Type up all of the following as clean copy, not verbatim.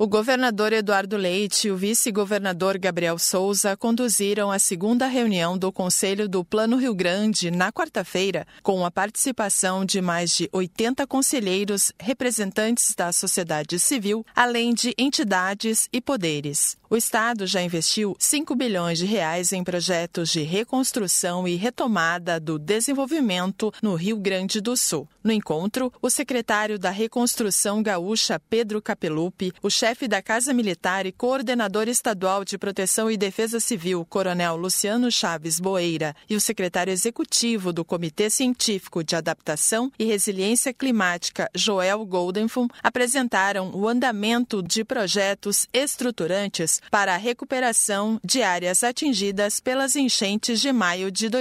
O governador Eduardo Leite e o vice-governador Gabriel Souza conduziram a segunda reunião do Conselho do Plano Rio Grande na quarta-feira, com a participação de mais de 80 conselheiros representantes da sociedade civil, além de entidades e poderes. O Estado já investiu 5 bilhões de reais em projetos de reconstrução e retomada do desenvolvimento no Rio Grande do Sul. No encontro, o secretário da Reconstrução Gaúcha, Pedro Capelupi, o chefe da Casa Militar e coordenador estadual de Proteção e Defesa Civil, Coronel Luciano Chaves Boeira, e o secretário executivo do Comitê Científico de Adaptação e Resiliência Climática, Joel Goldenfum, apresentaram o andamento de projetos estruturantes para a recuperação de áreas atingidas pelas enchentes de maio de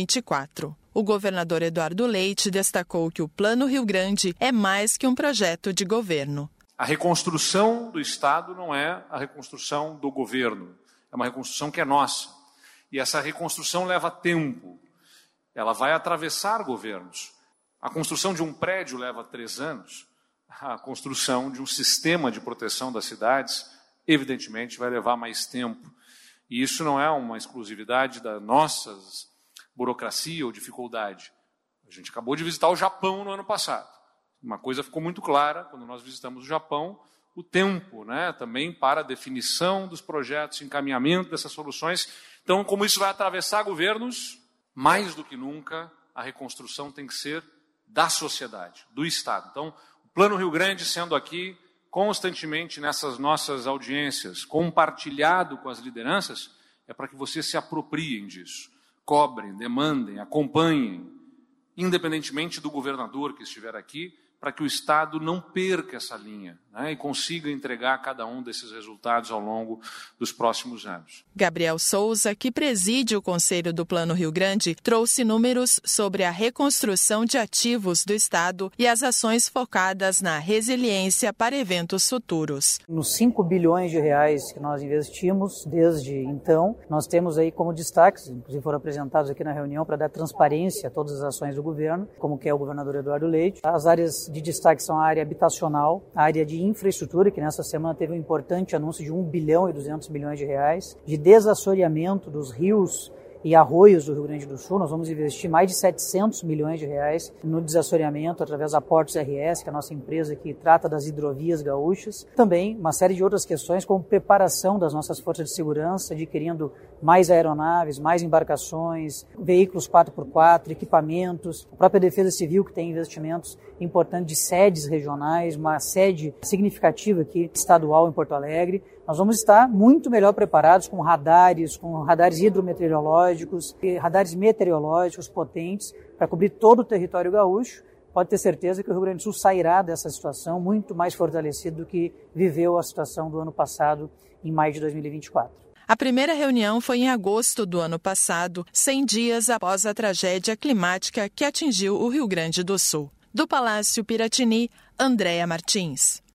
2024. O governador Eduardo Leite destacou que o Plano Rio Grande é mais que um projeto de governo. A reconstrução do Estado não é a reconstrução do governo, é uma reconstrução que é nossa. E essa reconstrução leva tempo, ela vai atravessar governos. A construção de um prédio leva 3 anos, a construção de um sistema de proteção das cidades, evidentemente, vai levar mais tempo. E isso não é uma exclusividade da nossa burocracia ou dificuldade. A gente acabou de visitar o Japão no ano passado. Uma coisa ficou muito clara quando nós visitamos o Japão, o tempo, também para a definição dos projetos, encaminhamento dessas soluções. Então, como isso vai atravessar governos, mais do que nunca, a reconstrução tem que ser da sociedade, do Estado. Então, o Plano Rio Grande sendo aqui constantemente nessas nossas audiências, compartilhado com as lideranças, é para que vocês se apropriem disso, cobrem, demandem, acompanhem, independentemente do governador que estiver aqui, para que o Estado não perca essa linha e consiga entregar cada um desses resultados ao longo dos próximos anos. Gabriel Souza, que preside o Conselho do Plano Rio Grande, trouxe números sobre a reconstrução de ativos do Estado e as ações focadas na resiliência para eventos futuros. Nos 5 bilhões de reais que nós investimos desde então, nós temos aí como destaques, inclusive foram apresentados aqui na reunião para dar transparência a todas as ações do governo, como que é o governador Eduardo Leite. As áreas de destaque são a área habitacional, a área de infraestrutura, que nessa semana teve um importante anúncio de 1 bilhão e 200 milhões de reais, de desassoreamento dos rios e arroios do Rio Grande do Sul. Nós vamos investir mais de 700 milhões de reais no desassoreamento através da Portos RS, que é a nossa empresa que trata das hidrovias gaúchas. Também uma série de outras questões, como preparação das nossas forças de segurança, adquirindo mais aeronaves, mais embarcações, veículos 4x4, equipamentos, a própria Defesa Civil, que tem investimentos importantes de sedes regionais, uma sede significativa aqui estadual em Porto Alegre. Nós vamos estar muito melhor preparados com radares hidrometeorológicos e radares meteorológicos potentes para cobrir todo o território gaúcho. Pode ter certeza que o Rio Grande do Sul sairá dessa situação muito mais fortalecido do que viveu a situação do ano passado, em maio de 2024. A primeira reunião foi em agosto do ano passado, 100 dias após a tragédia climática que atingiu o Rio Grande do Sul. Do Palácio Piratini, Andréa Martins.